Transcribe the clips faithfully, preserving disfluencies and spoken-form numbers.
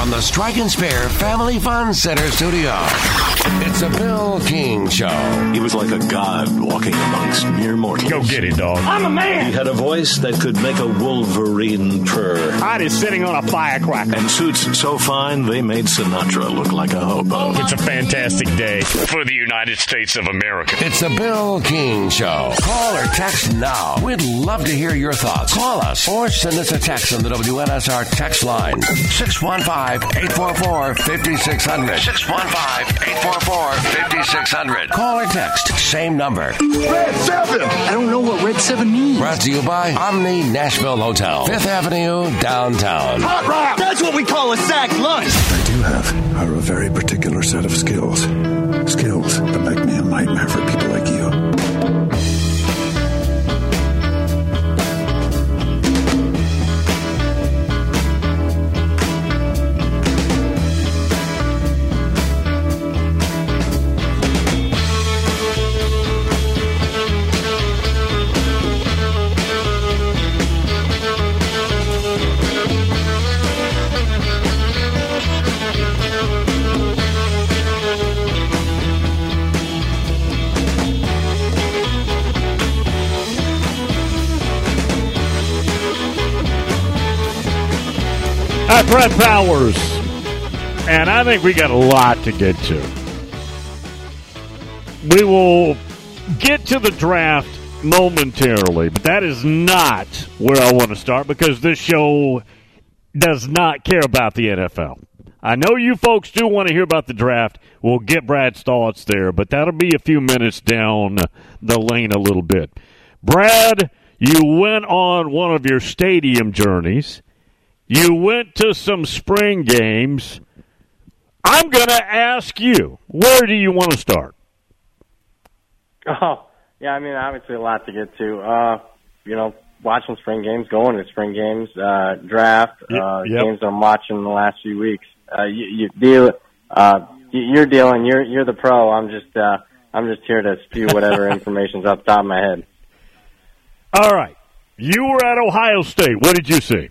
from the Strike and Spare Family Fun Center studio, it's a Bill King Show. He was like a god walking amongst mere mortals. Go get it, dog. I'm a man. He had a voice that could make a wolverine purr. Hot is sitting on a firecracker. And suits so fine, they made Sinatra look like a hobo. It's a fantastic day for the United States of America. It's a Bill King Show. Call or text now. We'd love to hear your thoughts. Call us or send us a text on the W N S R text line. six one five, eight four four, five six zero zero. six one five, eight four four, five six zero zero. Call or text. Same number. Red seven. I don't know what Red seven means. Brought to you by Omni Nashville Hotel, Fifth Avenue, downtown. Hot rock. That's what we call a sack lunch. I do have are a very particular set of skills. Skills that make me a nightmare for people like you. I'm Brett Powers, and I think we got a lot to get to. We will get to the draft momentarily, but that is not where I want to start because this show does not care about the N F L. I know you folks do want to hear about the draft. We'll get Brad's thoughts there, but that'll be a few minutes down the lane a little bit. Brad, you went on one of your stadium journeys. You went to some spring games. I'm going to ask you, where do you want to start? Oh, yeah, I mean, obviously a lot to get to. Uh, you know, watching spring games, going to spring games, uh, draft, uh, yep. games I'm watching the last few weeks. Uh, you, you deal, uh, you're dealing, you're, you're the pro. I'm just, uh, I'm just here to spew whatever information's off the top of my head. All right. You were at Ohio State. What did you see?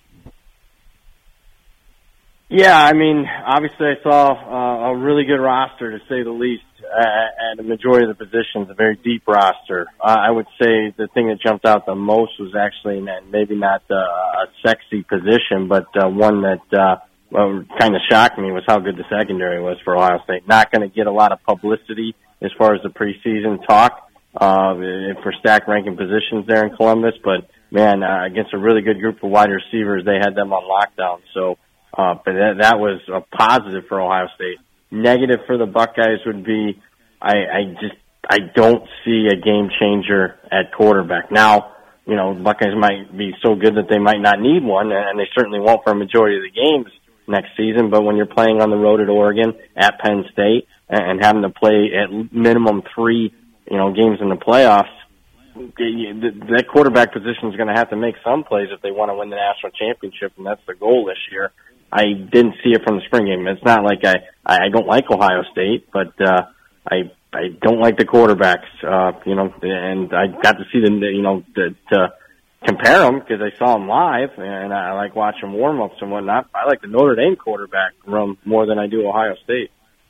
Yeah, I mean, obviously I saw uh, a really good roster, to say the least, uh, at a majority of the positions, a very deep roster. Uh, I would say the thing that jumped out the most was actually not, maybe not uh, a sexy position, but uh, one that uh, well, kind of shocked me was how good the secondary was for Ohio State. Not going to get a lot of publicity as far as the preseason talk uh, for stack ranking positions there in Columbus, but, man, uh, against a really good group of wide receivers, they had them on lockdown, so Uh, but that, that was a positive for Ohio State. Negative for the Buckeyes would be, I, I just, I don't see a game changer at quarterback. Now, you know, the Buckeyes might be so good that they might not need one, and they certainly won't for a majority of the games next season, but when you're playing on the road at Oregon, at Penn State, and having to play at minimum three, you know, games in the playoffs, that quarterback position is going to have to make some plays if they want to win the national championship, and that's the goal this year. I didn't see it from the spring game. It's not like I, I don't like Ohio State, but uh, I I don't like the quarterbacks, uh, you know, and I got to see them, you know, to, to compare them because I saw them live, and I like watching warm-ups and whatnot. I like the Notre Dame quarterback room more than I do Ohio State.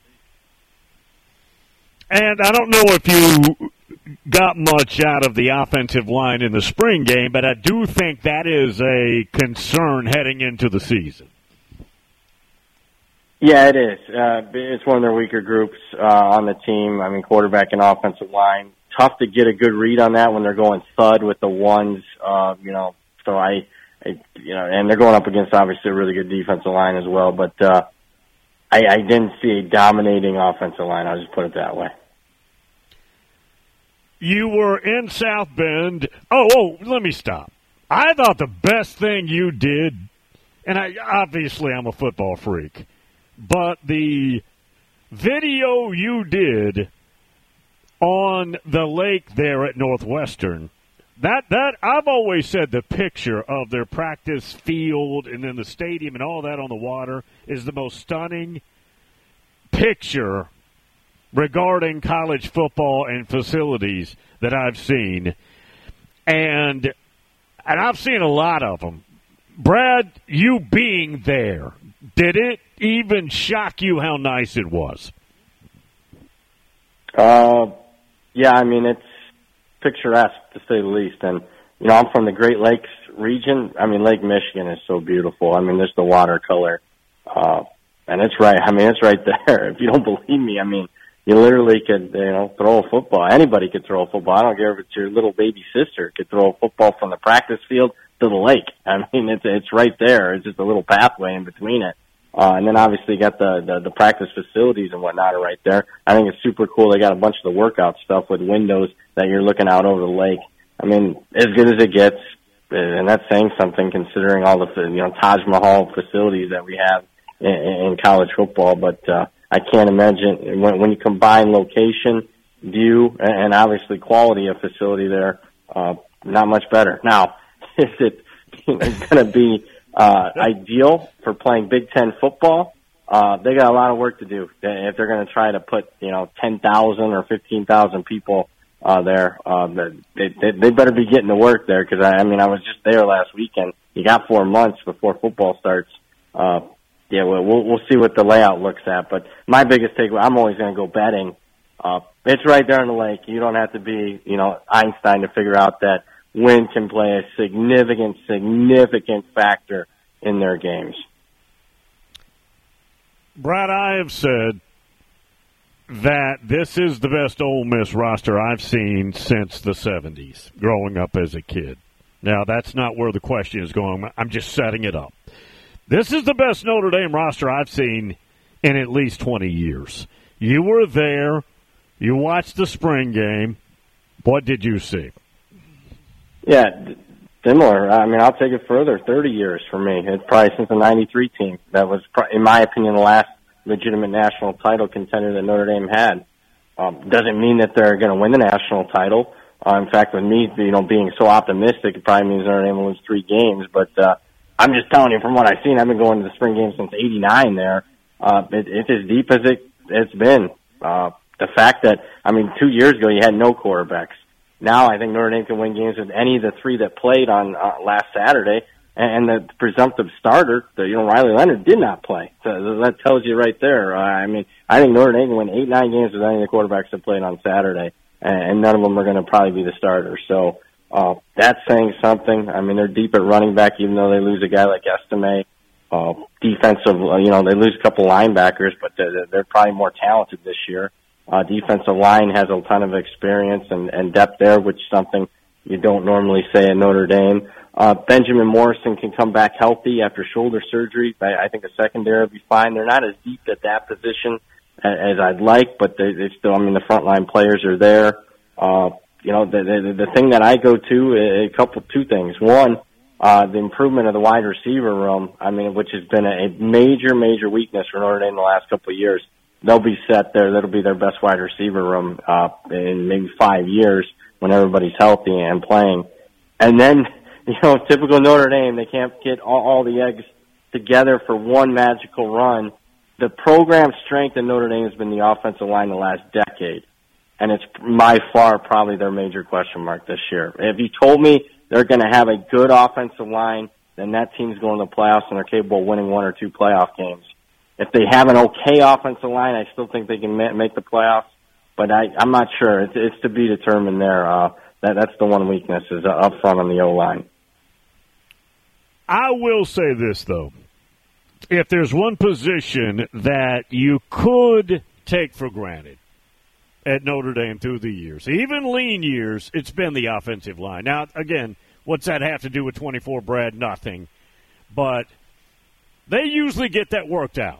And I don't know if you got much out of the offensive line in the spring game, but I do think that is a concern heading into the season. Yeah, it is. Uh, it's one of their weaker groups uh, on the team. I mean, quarterback and offensive line. Tough to get a good read on that when they're going thud with the ones, uh, you know. So I, I, you know, and they're going up against obviously a really good defensive line as well. But uh, I, I didn't see a dominating offensive line. I'll just put it that way. You were in South Bend. Oh, oh, let me stop. I thought the best thing you did, and I obviously I'm a football freak, but the video you did on the lake there at Northwestern, that that I've always said the picture of their practice field and then the stadium and all that on the water is the most stunning picture regarding college football and facilities that I've seen. And and I've seen a lot of them. Brad, you being there, Did it even shock you how nice it was? Uh, yeah, I mean, it's picturesque, to say the least. And, you know, I'm from the Great Lakes region. I mean, Lake Michigan is so beautiful. I mean, there's the watercolor. Uh, and it's right, I mean, it's right there. If you don't believe me, I mean, you literally could, you know, throw a football. Anybody could throw a football. I don't care if it's your little baby sister could throw a football from the practice field to the lake. I mean, it's it's right there. It's just a little pathway in between it. Uh, and then obviously you got the, the, the practice facilities and whatnot are right there. I think it's super cool. They got a bunch of the workout stuff with windows that you're looking out over the lake. I mean, as good as it gets, and that's saying something considering all the, you know, Taj Mahal facilities that we have in, in college football. But, uh, I can't imagine when, when you combine location, view, and obviously quality of facility there, uh, not much better. Now, is it going to be uh, ideal for playing Big Ten football? Uh, they got a lot of work to do if they're going to try to put, you know, ten thousand or fifteen thousand people uh, there. Uh, they, they, they better be getting to work there because, I, I mean, I was just there last weekend. You got four months before football starts. Uh, Yeah, well, we'll we'll see what the layout looks at. But my biggest takeaway, I'm always going to go betting. Uh, it's right there in the lake. You don't have to be, you know, Einstein to figure out that wind can play a significant, significant factor in their games. Brad, I have said that this is the best Ole Miss roster I've seen since the seventies, growing up as a kid. Now, that's not where the question is going. I'm just setting it up. This is the best Notre Dame roster I've seen in at least twenty years. You were there. You watched the spring game. What did you see? Yeah, similar. I mean, I'll take it further. thirty years for me. It's probably since the ninety-three team. That was, in my opinion, the last legitimate national title contender that Notre Dame had. Um, doesn't mean that they're going to win the national title. Uh, in fact, with me, you know, being so optimistic, it probably means Notre Dame will lose three games. But uh, I'm just telling you, from what I've seen, I've been going to the spring game since eighty-nine there. Uh, it, it's as deep as it, it's been. Uh, the fact that, I mean, two years ago you had no quarterbacks. Now I think Notre Dame can win games with any of the three that played on uh, last Saturday. And, and the presumptive starter, the, you know, Riley Leonard, did not play. So that tells you right there. Uh, I mean, I think Notre Dame can win eight, nine games with any of the quarterbacks that played on Saturday. And, and none of them are going to probably be the starter. So, Uh, that's saying something. I mean, they're deep at running back, even though they lose a guy like Estime. Uh, defensive, uh, you know, they lose a couple linebackers, but they're, they're probably more talented this year. Uh, defensive line has a ton of experience and, and depth there, which is something you don't normally say at Notre Dame. Uh, Benjamin Morrison can come back healthy after shoulder surgery. I, I think the secondary will be fine. They're not as deep at that position as, as I'd like, but they, they still, I mean, the frontline players are there. Uh, You know, the, the the thing that I go to, a couple, two things. One, uh, the improvement of the wide receiver room, I mean, which has been a major, major weakness for Notre Dame the last couple of years. They'll be set there. That'll be their best wide receiver room uh, in maybe five years when everybody's healthy and playing. And then, you know, typical Notre Dame, they can't get all, all the eggs together for one magical run. The program strength in Notre Dame has been the offensive line the last decade. And it's by far probably their major question mark this year. If you told me they're going to have a good offensive line, then that team's going to the playoffs and they're capable of winning one or two playoff games. If they have an okay offensive line, I still think they can ma- make the playoffs. But I, I'm not sure. It's, it's to be determined there. Uh, that, that's the one weakness is uh, up front on the O-line. I will say this, though. If there's one position that you could take for granted at Notre Dame through the years, even lean years, it's been the offensive line. Now, again, what's that have to do with twenty-four, Brad? Nothing. But they usually get that worked out.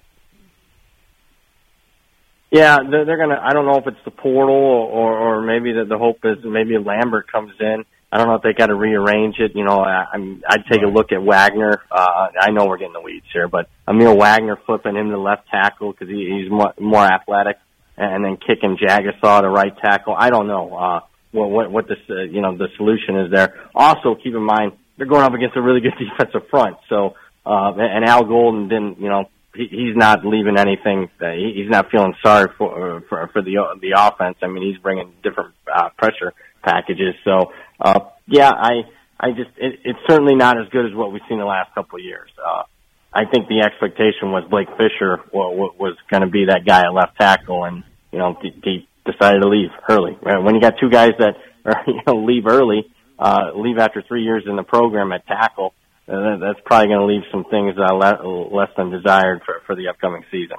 Yeah, they're, they're going to – I don't know if it's the portal or, or maybe the, the hope is maybe Lambert comes in. I don't know if they got to rearrange it. You know, I, I'm, I'd take a look at Wagner. Uh, I know we're getting the weeds here, but Emil Wagner flipping him to left tackle because he, he's more, more athletic. And then kicking Jagasaw to right tackle. I don't know uh, what what, what the uh, you know the solution is there. Also, keep in mind they're going up against a really good defensive front. So, uh, and Al Golden didn't, you know, he, he's not leaving anything. Uh, he, he's not feeling sorry for for, for the the offense. I mean, he's bringing different uh, pressure packages. So, uh, yeah, I I just it, it's certainly not as good as what we've seen the last couple of years. Uh, I think the expectation was Blake Fisher well, was going to be that guy at left tackle, and you know he decided to leave early. When you got two guys that are, you know, leave early, uh, leave after three years in the program at tackle, uh, that's probably going to leave some things uh, le- less than desired for, for the upcoming season.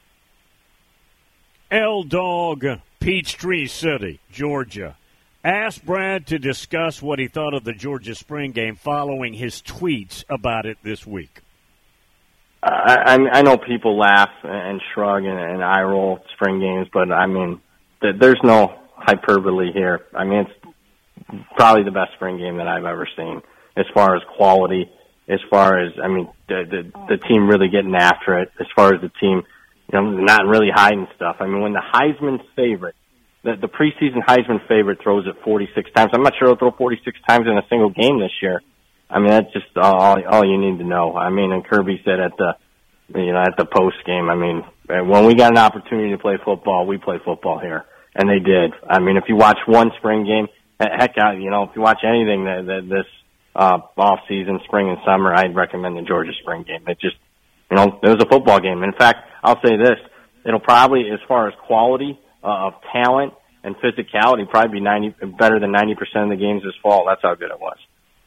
L-Dog, Peachtree City, Georgia, asked Brad to discuss what he thought of the Georgia spring game following his tweets about it this week. I, I know people laugh and shrug and, and eye roll at spring games, but I mean, th- there's no hyperbole here. I mean, it's probably the best spring game that I've ever seen as far as quality, as far as, I mean, the, the, the team really getting after it, as far as the team, you know, not really hiding stuff. I mean, when the Heisman favorite, the, the preseason Heisman favorite throws it forty-six times, I'm not sure he'll throw forty-six times in a single game this year. I mean, that's just all, all you need to know. I mean, and Kirby said at the, you know, at the post game, I mean, when we got an opportunity to play football, we play football here. And they did. I mean, if you watch one spring game, heck, you know, if you watch anything that, that this, uh, off season, spring and summer, I'd recommend the Georgia spring game. It just, you know, it was a football game. In fact, I'll say this, it'll probably, as far as quality, uh, of talent and physicality, probably be ninety, better than ninety percent of the games this fall. That's how good it was.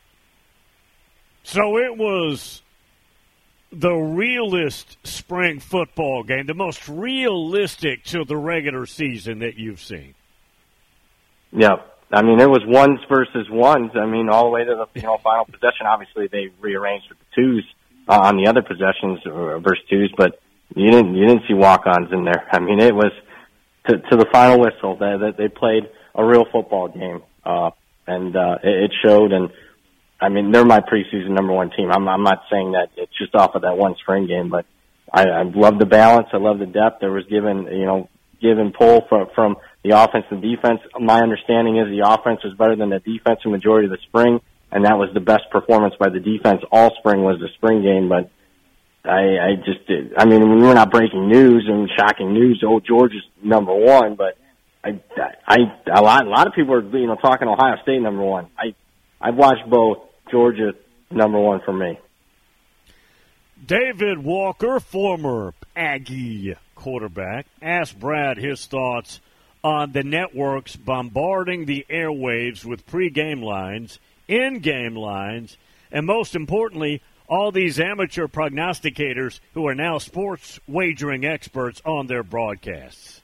So it was the realest spring football game, the most realistic to the regular season that you've seen. Yeah. I mean, it was ones versus ones. I mean, all the way to the, you know, final possession. Obviously, they rearranged with the twos uh, on the other possessions uh, versus twos, but you didn't you didn't see walk-ons in there. I mean, it was to, to the final whistle that they, they played a real football game, uh, and uh, it, it showed. And I mean, they're my preseason number one team. I'm, I'm not saying that it's just off of that one spring game, but I, I love the balance. I love the depth. There was given, you know, give and pull from, from the offense and defense. My understanding is the offense was better than the defense the majority of the spring, and that was the best performance by the defense all spring was the spring game. But I, I just did. I mean, we were not breaking news and shocking news. Oh, Georgia's number one, but I, I, a lot, a lot of people are, you know, talking Ohio State number one. I, I've watched both. Georgia, number one for me. David Walker, former Aggie quarterback, asked Brad his thoughts on the networks bombarding the airwaves with pregame lines, in-game lines, and most importantly, all these amateur prognosticators who are now sports wagering experts on their broadcasts.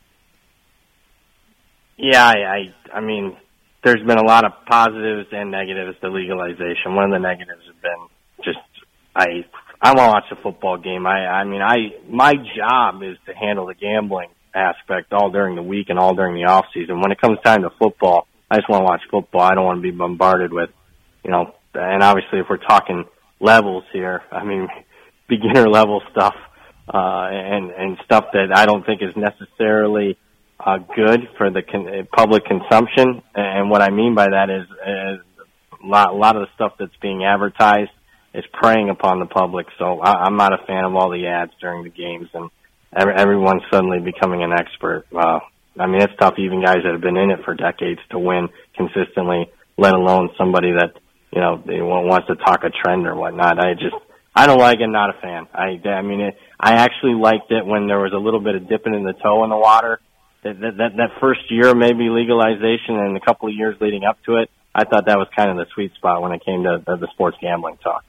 Yeah, I, I, I mean, there's been a lot of positives and negatives to legalization. One of the negatives has been just, I, I want to watch a football game. I, I mean, I, my job is to handle the gambling aspect all during the week and all during the off season. When it comes time to football, I just want to watch football. I don't want to be bombarded with, you know, and obviously if we're talking levels here, I mean, beginner level stuff, uh, and, and stuff that I don't think is necessarily Uh, good for the con- public consumption. And what I mean by that is, is a, lot, a lot of the stuff that's being advertised is preying upon the public. So I, I'm not a fan of all the ads during the games and every, everyone's suddenly becoming an expert. Uh, I mean, it's tough, even guys that have been in it for decades, to win consistently, let alone somebody that, you know, they wants to talk a trend or whatnot. I just, I don't like it, not a fan. I, I mean, it, I actually liked it when there was a little bit of dipping in the toe in the water. That, that that first year, maybe legalization, and a couple of years leading up to it, I thought that was kind of the sweet spot when it came to the, the sports gambling talk.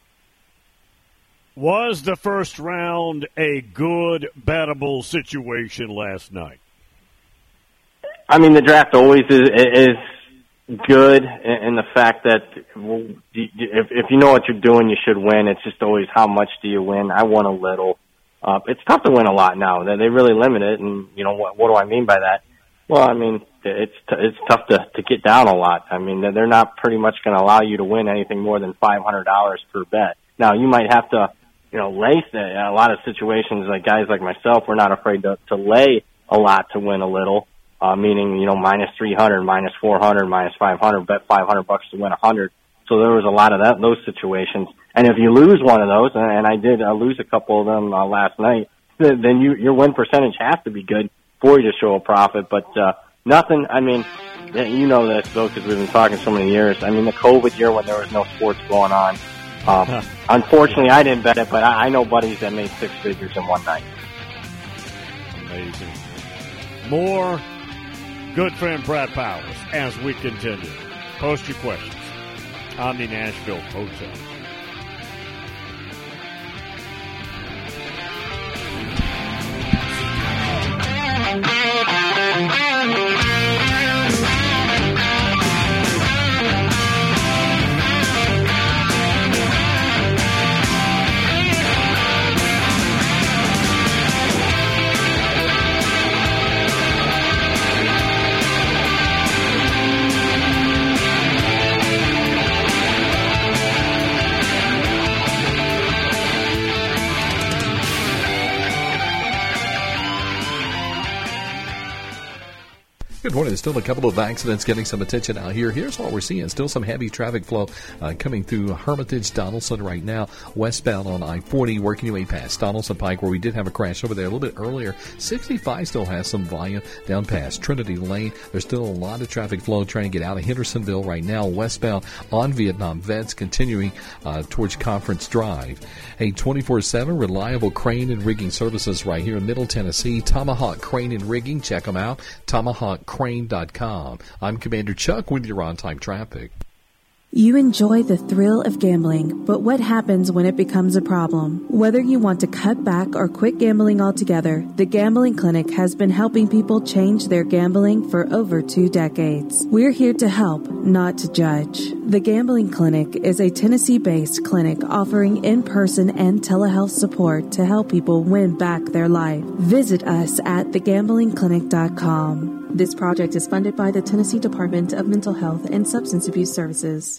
Was the first round a good, bettable situation last night? I mean, the draft always is, is good in the fact that if, if you know what you're doing, you should win. It's just always how much do you win. I won a little. Uh, it's tough to win a lot now. They they really limit it, and you know what? What do I mean by that? Well, I mean it's t- it's tough to to get down a lot. I mean they're not pretty much going to allow you to win anything more than five hundred dollars per bet. Now you might have to, you know, lay a lot of situations. Like guys like myself, we're not afraid to to lay a lot to win a little. Uh, meaning you know minus three hundred, minus four hundred, minus five hundred, bet five hundred bucks to win a hundred. So there was a lot of that those situations. And if you lose one of those, and I did uh, lose a couple of them uh, last night, then you, your win percentage has to be good for you to show a profit. But uh, nothing, I mean, you know this, though, because we've been talking so many years. I mean, the COVID year when there was no sports going on, Uh, unfortunately, I didn't bet it, but I, I know buddies that made six figures in one night. Amazing. More good friend Brad Powers as we continue. Post your questions. Omni Nashville Hotel. Good morning. There's still a couple of accidents getting some attention out here. Here's what we're seeing. Still some heavy traffic flow uh, coming through Hermitage, Donaldson right now. Westbound on I forty, working your way past Donaldson Pike, where we did have a crash over there a little bit earlier. sixty-five still has some volume down past Trinity Lane. There's still a lot of traffic flow trying to get out of Hendersonville right now. Westbound on Vietnam Vets, continuing uh, towards Conference Drive. A twenty-four seven reliable crane and rigging services right here in Middle Tennessee. Tomahawk Crane and Rigging. Check them out. Tomahawk crane dot com. I'm Commander Chuck with your on-time traffic. You enjoy the thrill of gambling, but what happens when it becomes a problem? Whether you want to cut back or quit gambling altogether, the Gambling Clinic has been helping people change their gambling for over two decades. We're here to help, not to judge. The Gambling Clinic is a Tennessee-based clinic offering in-person and telehealth support to help people win back their life. Visit us at the gambling clinic dot com. This project is funded by the Tennessee Department of Mental Health and Substance Abuse Services.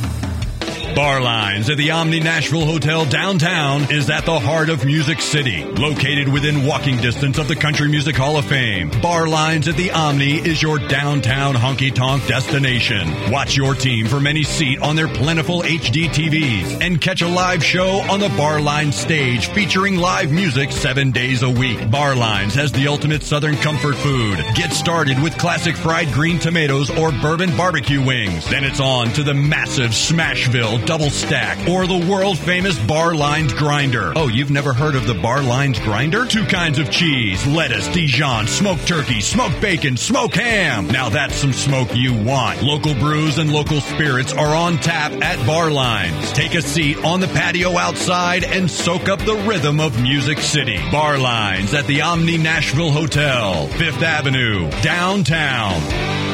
Bar Lines at the Omni Nashville Hotel downtown is at the heart of Music City. Located within walking distance of the Country Music Hall of Fame, Bar Lines at the Omni is your downtown honky-tonk destination. Watch your team from any seat on their plentiful H D T Vs and catch a live show on the Bar Lines stage featuring live music seven days a week. Bar Lines has the ultimate Southern comfort food. Get started with classic fried green tomatoes or bourbon barbecue wings. Then it's on to the massive Smashville double stack or the world famous Bar Lines grinder. Oh, you've never heard of the Bar Lines grinder? Two kinds of cheese, lettuce, Dijon, smoked turkey, smoked bacon, smoked ham. Now that's some smoke you want. Local brews and local spirits are on tap at Bar Lines. Take a seat on the patio outside and soak up the rhythm of Music City. Bar Lines at the Omni Nashville Hotel, Fifth Avenue, downtown.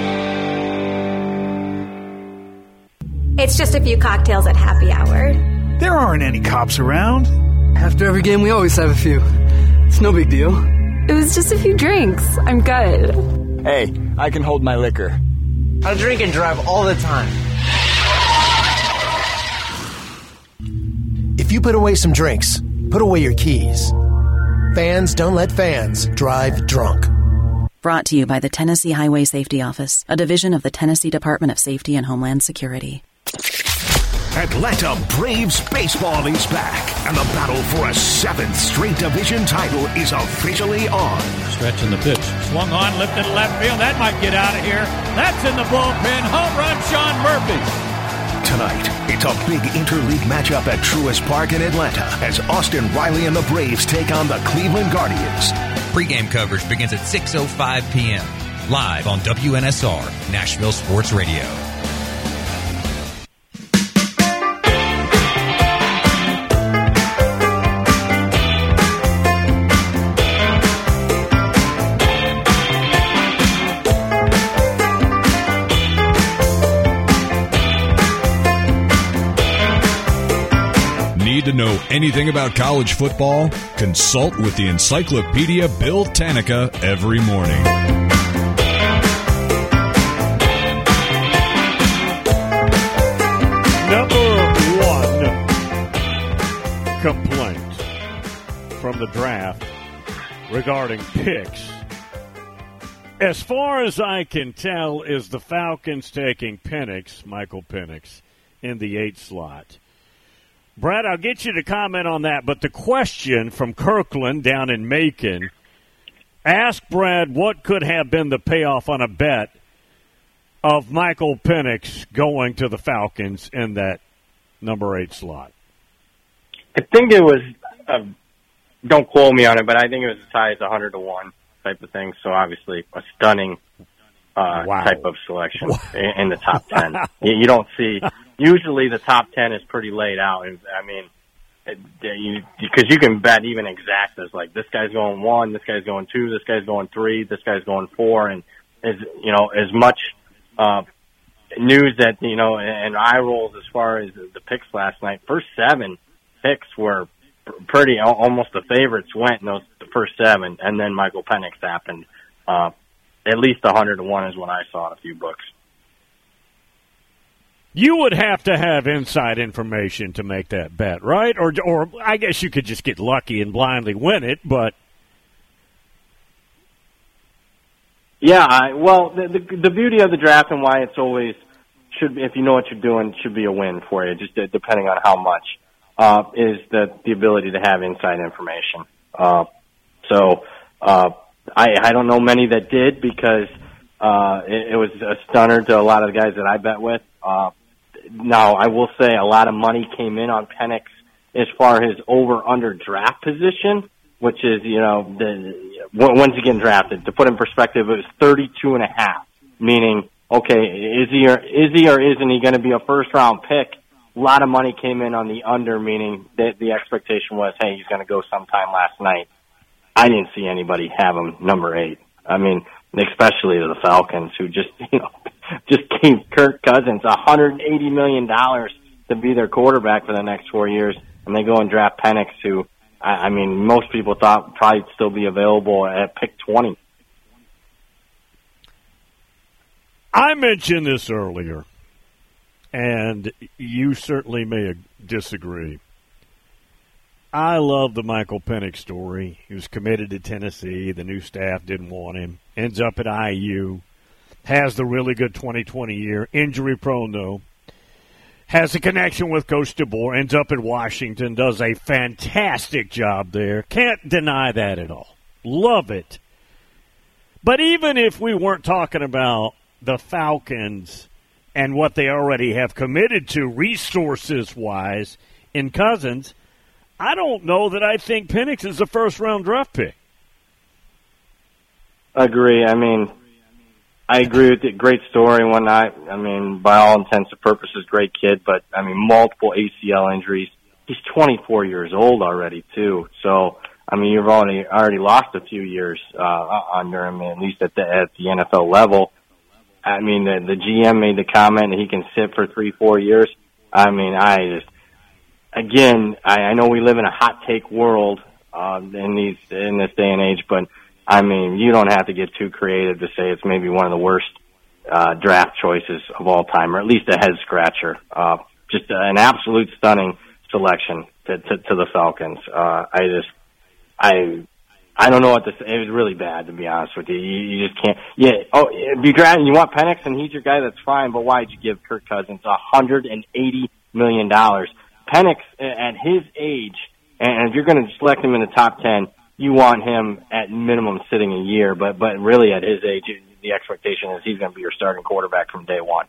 It's just a few cocktails at happy hour. There aren't any cops around. After every game, we always have a few. It's no big deal. It was just a few drinks. I'm good. Hey, I can hold my liquor. I drink and drive all the time. If you put away some drinks, put away your keys. Fans don't let fans drive drunk. Brought to you by the Tennessee Highway Safety Office, a division of the Tennessee Department of Safety and Homeland Security. Atlanta Braves baseball is back, and the battle for a seventh straight division title is officially on. Stretching the pitch. Swung on, lifted left field. That might get out of here. That's in the bullpen. Home run, Sean Murphy. Tonight, it's a big interleague matchup at Truist Park in Atlanta as Austin Riley and the Braves take on the Cleveland Guardians. Pre-game coverage begins at six oh five p.m. live on W N S R, Nashville Sports Radio. To know anything about college football? Consult with the Encyclopedia Bill Tanica every morning. Number one complaint from the draft regarding picks, as far as I can tell, is the Falcons taking Penix, Michael Penix, in the eight slot. Brad, I'll get you to comment on that, but the question from Kirkland down in Macon, ask Brad what could have been the payoff on a bet of Michael Penix going to the Falcons in that number eight slot? I think it was, uh, don't quote me on it, but I think it was as high as one hundred to one type of thing. So obviously a stunning uh, wow. type of selection in, in the top ten. you, you don't see, usually the top ten is pretty laid out. I mean, it, you, because you can bet even exactas, like this guy's going one, this guy's going two, this guy's going three, this guy's going four, and as you know, as much uh, news that you know, and eye rolls as far as the picks last night. First seven picks were pretty almost the favorites went in those the first seven, and then Michael Penix happened. Uh, at least one hundred to one is what I saw in a few books. You would have to have inside information to make that bet, right? Or, or I guess you could just get lucky and blindly win it, but yeah. I, well, the, the the beauty of the draft and why it's always should, if you know what you're doing, should be a win for you. Just depending on how much uh, is the the ability to have inside information. Uh, so uh, I I don't know many that did because uh, it, it was a stunner to a lot of the guys that I bet with. Uh, Now, I will say a lot of money came in on Penix as far as over-under draft position, which is, you know, the, when's he getting drafted? To put in perspective, it was thirty-two and a half, meaning, okay, is he or, is he or isn't he going to be a first-round pick? A lot of money came in on the under, meaning that the expectation was, hey, he's going to go sometime last night. I didn't see anybody have him number eight. I mean, especially to the Falcons, who just, you know, just gave Kirk Cousins one hundred eighty million dollars to be their quarterback for the next four years, and they go and draft Penix, who, I, I mean, most people thought probably still be available at pick twenty. I mentioned this earlier, and you certainly may disagree. I love the Michael Penix story. He was committed to Tennessee. The new staff didn't want him. Ends up at I U. Has the really good twenty twenty year. Injury prone, though. Has a connection with Coach DeBoer. Ends up at Washington. Does a fantastic job there. Can't deny that at all. Love it. But even if we weren't talking about the Falcons and what they already have committed to resources-wise in Cousins, I don't know that I think Penix is a first-round draft pick. Agree. I mean, I agree with it. Great story and whatnot. I mean, by all intents and purposes, great kid, but, I mean, multiple A C L injuries. He's twenty-four years old already, too. So, I mean, you've already already lost a few years uh, under him, at least at the, at the N F L level. I mean, the, the G M made the comment that he can sit for three, four years. I mean, I just, again, I, I know we live in a hot take world uh, in these in this day and age, but I mean, you don't have to get too creative to say it's maybe one of the worst uh, draft choices of all time, or at least a head scratcher. Uh, just an absolute stunning selection to, to, to the Falcons. Uh, I just, I, I don't know what to say. It was really bad, to be honest with you. You, you just can't. Yeah. Oh, if you draft, you want Penix and he's your guy, that's fine. But why'd you give Kirk Cousins one hundred eighty million dollars? Penix at his age, and if you're going to select him in the top ten, you want him at minimum sitting a year, but but really at his age, the expectation is he's going to be your starting quarterback from day one.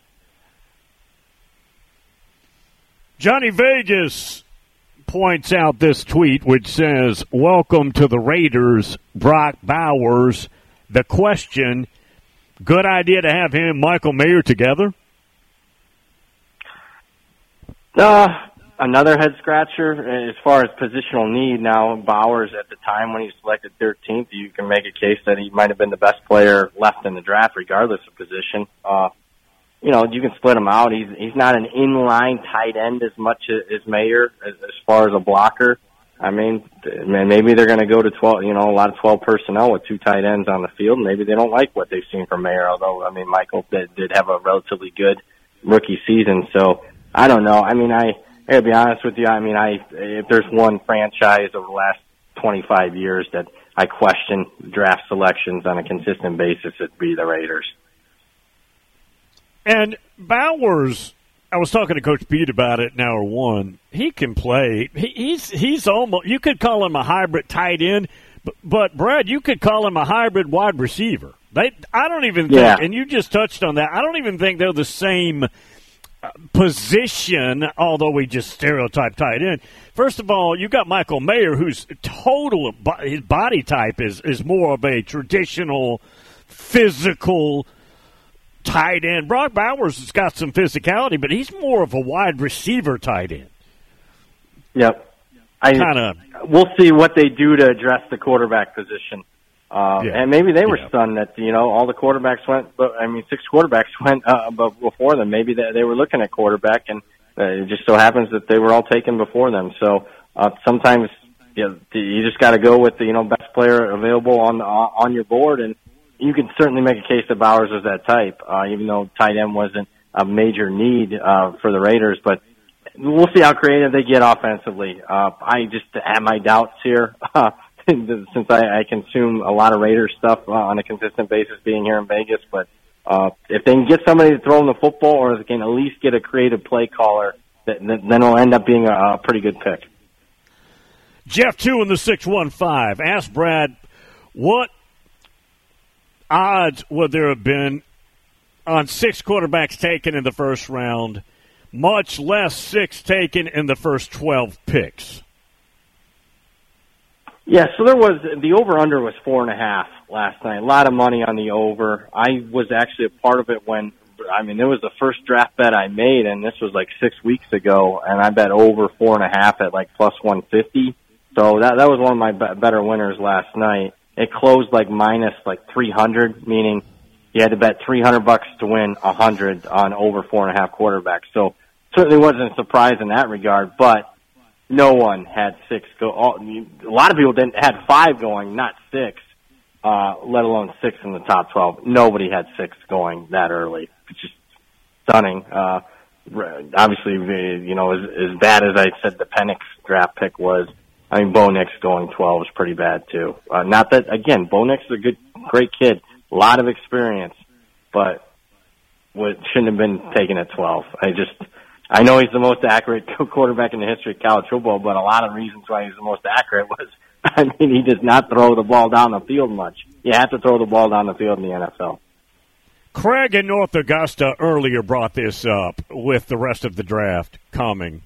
Johnny Vegas points out this tweet, which says, "Welcome to the Raiders, Brock Bowers. The question, good idea to have him and Michael Mayer together?" Uh, another head scratcher as far as positional need. Now, Bowers, at the time when he was selected thirteenth, you can make a case that he might have been the best player left in the draft, regardless of position. Uh, you know, you can split him out. He's he's not an inline tight end as much as Mayer as, as far as a blocker. I mean, maybe they're going to go to twelve. You know, a lot of twelve personnel with two tight ends on the field. Maybe they don't like what they've seen from Mayer. Although, I mean, Michael did, did have a relatively good rookie season. So I don't know. I mean, I. I gotta be honest with you. I mean, I if there's one franchise over the last twenty-five years that I question draft selections on a consistent basis, it'd be the Raiders. And Bowers, I was talking to Coach Pete about it in hour one. He can play. He, he's he's almost. You could call him a hybrid tight end, but, but Brad, you could call him a hybrid wide receiver. They, I don't even think, yeah. and you just touched on that. I don't even think they're the same position, although we just stereotype tight end. First of all, you got Michael Mayer, whose total his body type is is more of a traditional physical tight end. Brock Bowers has got some physicality, but he's more of a wide receiver tight end. Yep. I Kinda, we'll see what they do to address the quarterback position. Uh, yeah. And maybe they were yeah. stunned that, you know, all the quarterbacks went, but I mean, six quarterbacks went uh, before them. Maybe they, they were looking at quarterback, and uh, it just so happens that they were all taken before them. So uh, sometimes you know, you just got to go with the, you know, best player available on on your board, and you can certainly make a case that Bowers was that type, uh, even though tight end wasn't a major need uh, for the Raiders. But we'll see how creative they get offensively. Uh, I just have my doubts here. Since I, I consume a lot of Raiders stuff uh, on a consistent basis being here in Vegas. But uh, if they can get somebody to throw them the football, or if they can at least get a creative play caller, that, that, then it'll end up being a, a pretty good pick. Jeff two in the six one five. Ask Brad, what odds would there have been on six quarterbacks taken in the first round, much less six taken in the first twelve picks? Yeah, so there was, the over-under was four and a half last night. A lot of money on the over. I was actually a part of it when, I mean, it was the first draft bet I made, and this was like six weeks ago, and I bet over four and a half at like plus one fifty. So that that was one of my be- better winners last night. It closed like minus like three hundred, meaning you had to bet three hundred bucks to win one hundred on over four and a half quarterbacks. So certainly wasn't a surprise in that regard, but no one had six go. All, a lot of people didn't had five going, not six, uh, let alone six in the top twelve. Nobody had six going that early. It's just stunning. Uh, obviously, you know, as, as bad as I said the Penix draft pick was, I mean, Bo Nix going twelve is pretty bad too. Uh, not that, again, Bo Nix is a good, great kid, a lot of experience, but what shouldn't have been taken at twelve. I just. I know he's the most accurate quarterback in the history of college football, but a lot of reasons why he's the most accurate was, I mean, he does not throw the ball down the field much. You have to throw the ball down the field in the N F L. Craig in North Augusta earlier brought this up with the rest of the draft coming.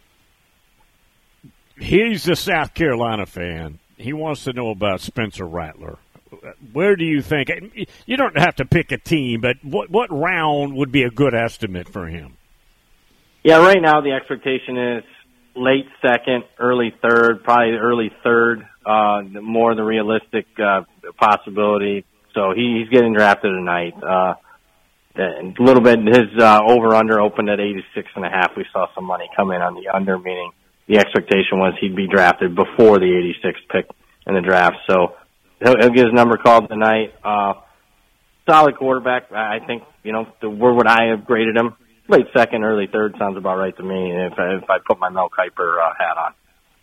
He's a South Carolina fan. He wants to know about Spencer Rattler. Where do you think – you don't have to pick a team, but what, what round would be a good estimate for him? Yeah, right now the expectation is late second, early third, probably early third, uh, more the realistic uh, possibility. So he, he's getting drafted tonight. Uh, a little bit, his uh, over-under opened at eighty-six and a half. We saw some money come in on the under, meaning the expectation was he'd be drafted before the eighty-sixth pick in the draft. So he'll, he'll get his number called tonight. Uh, solid quarterback. I think, you know, the, where would I have graded him? Late second, early third sounds about right to me if I, if I put my Mel Kiper uh, hat on.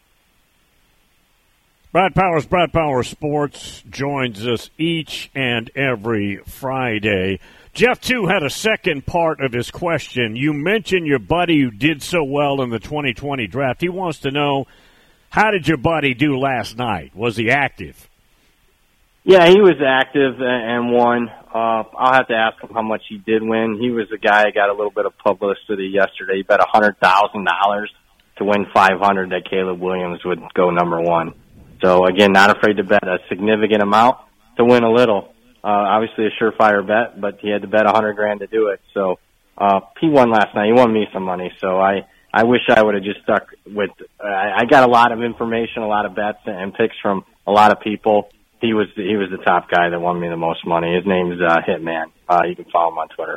Brad Powers, Brad Powers Sports, joins us each and every Friday. Jeff, too, had a second part of his question. You mentioned your buddy who did so well in the twenty twenty draft. He wants to know, how did your buddy do last night? Was he active? Yeah, he was active and won. Uh, I'll have to ask him how much he did win. He was the guy who got a little bit of publicity yesterday. He bet one hundred thousand dollars to win five hundred dollars that Caleb Williams would go number one. So, again, not afraid to bet a significant amount to win a little. Uh, obviously a surefire bet, but he had to bet one hundred grand to do it. So uh, he won last night. He won me some money. So I, I wish I would have just stuck with uh, – I got a lot of information, a lot of bets and picks from a lot of people. He was he was the top guy that won me the most money. His name's uh, Hitman. Uh, you can follow him on Twitter.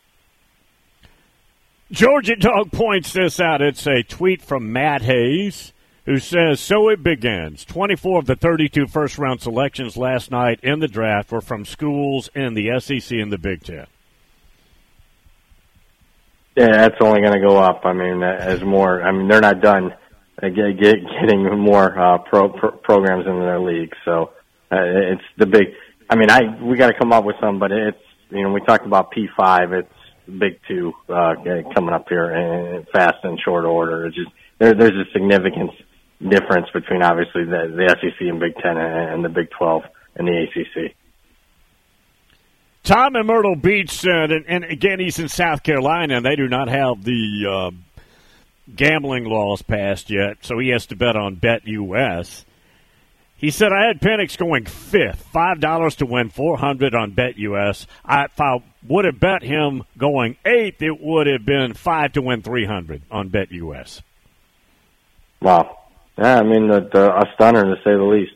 Georgia Dog points this out. It's a tweet from Matt Hayes, who says, so it begins. twenty-four of the thirty-two first-round selections last night in the draft were from schools in the S E C and the Big Ten. Yeah, that's only going to go up. I mean, as more. I mean, they're not done uh, get, get, getting more uh, pro, pro programs in their league. So uh, it's the big. I mean, I we got to come up with some, but it's you know we talked about P five. It's Big Two uh, coming up here in fast and short order. It's just there, there's a significance difference between obviously the, the S E C and Big Ten and, and the Big twelve and the A C C. Tom in Myrtle Beach said, and, and again, he's in South Carolina, and they do not have the uh, gambling laws passed yet, so he has to bet on BetUS. He said, I had Penix going fifth, five dollars to win four hundred dollars on BetUS. I, if I would have bet him going eighth, it would have been five to win three hundred dollars on BetUS. Wow. Yeah, I mean, the, the, a stunner to say the least.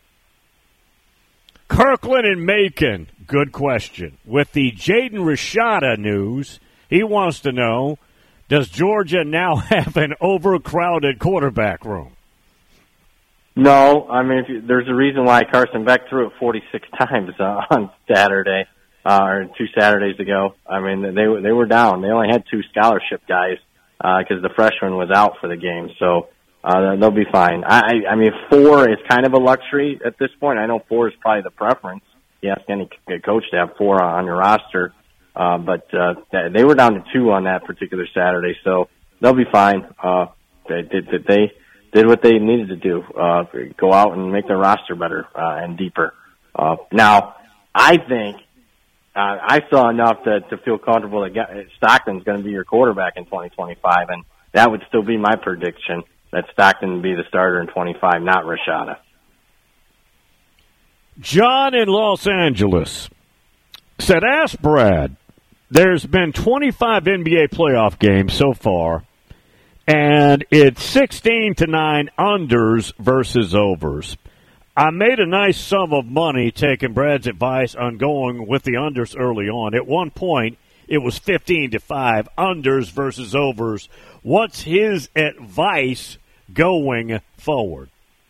Kirkland and Macon, good question. With the Jaden Rashada news, he wants to know, does Georgia now have an overcrowded quarterback room? No, I mean, if you, there's a reason why Carson Beck threw it forty-six times uh, on Saturday, uh, or two Saturdays ago. I mean, they they were down. They only had two scholarship guys because uh, the freshman was out for the game, so uh, they'll be fine. I, I mean, four is kind of a luxury at this point. I know four is probably the preference. You ask any coach to have four on your roster, uh, but uh, they were down to two on that particular Saturday, so they'll be fine. Uh, they did they, they did what they needed to do, uh, go out and make their roster better uh, and deeper. Uh, now, I think uh, I saw enough to, to feel comfortable that Stockton's going to be your quarterback in twenty twenty-five, and that would still be my prediction, that Stockton would be the starter in twenty-five, not Rashada. John in Los Angeles said, ask Brad, there's been twenty-five N B A playoff games so far, and it's sixteen to nine unders versus overs. I made a nice sum of money taking Brad's advice on going with the unders early on. At one point, it was fifteen to five unders versus overs. What's his advice going forward?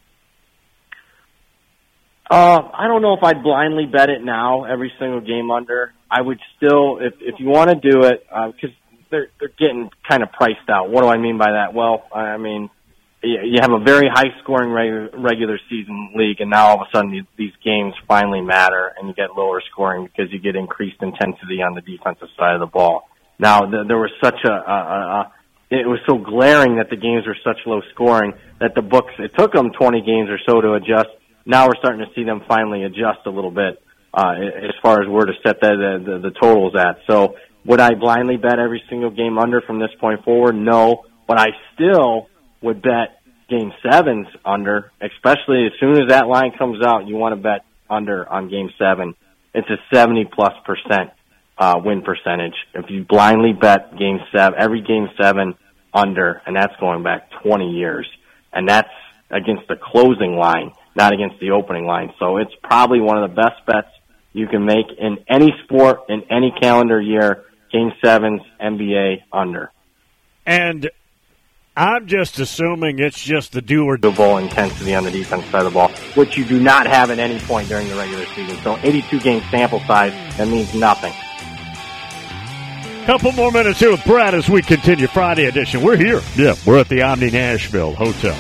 Uh, I don't know if I'd blindly bet it now, every single game under. I would still, if if you want to do it, because uh, they're they're getting kind of priced out. What do I mean by that? Well, I mean, you have a very high-scoring regular, regular season league, and now all of a sudden these, these games finally matter, and you get lower scoring because you get increased intensity on the defensive side of the ball. Now, th- there was such a, a, a, a it was so glaring that the games were such low scoring that the books, it took them twenty games or so to adjust. Now we're starting to see them finally adjust a little bit uh, as far as where to set the, the, the totals at. So would I blindly bet every single game under from this point forward? No, but I still would bet game sevens under, especially as soon as that line comes out, you want to bet under on game seven. It's a seventy plus percent uh, win percentage. If you blindly bet game seven, every game seven under, and that's going back twenty years, and that's against the closing line, not against the opening line. So it's probably one of the best bets you can make in any sport, in any calendar year, game sevens, N B A, under. And I'm just assuming it's just the do or ball intensity on the defense side of the ball, which you do not have at any point during the regular season. So eighty-two game sample size, that means nothing. Couple more minutes here with Brad as we continue Friday edition. We're here. Yeah, we're at the Omni Nashville Hotel.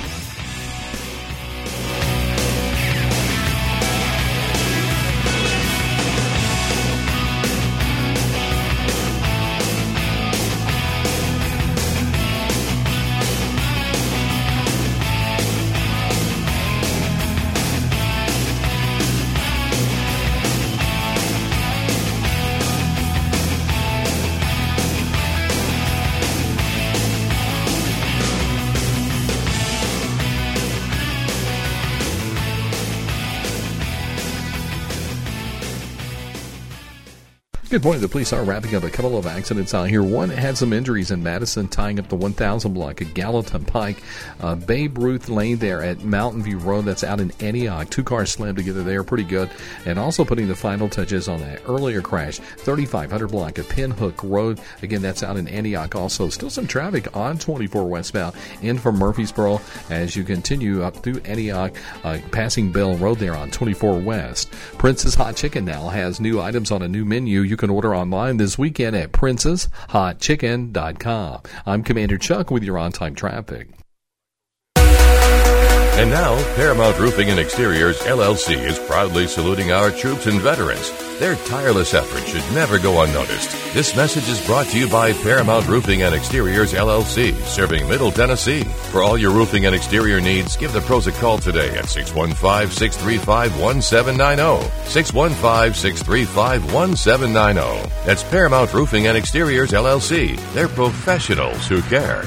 Good morning. The police are wrapping up a couple of accidents out here. One had some injuries in Madison, tying up the one thousand block at Gallatin Pike. Uh, Babe Ruth Lane there at Mountain View Road. That's out in Antioch. Two cars slammed together there. Pretty good. And also putting the final touches on that earlier crash, thirty-five hundred block at Pinhook Road. Again, that's out in Antioch also. Still some traffic on twenty-four westbound in from Murfreesboro as you continue up through Antioch, uh, passing Bell Road there on twenty-four West. Prince's Hot Chicken now has new items on a new menu. You can order online this weekend at princess hot chicken dot com. I'm Commander Chuck with your on-time traffic. And now, Paramount Roofing and Exteriors, L L C is proudly saluting our troops and veterans. Their tireless efforts should never go unnoticed. This message is brought to you by Paramount Roofing and Exteriors, L L C, serving Middle Tennessee. For all your roofing and exterior needs, give the pros a call today at six one five, six three five, one seven nine zero. six one five, six three five, one seven nine zero. That's Paramount Roofing and Exteriors, L L C. They're professionals who care.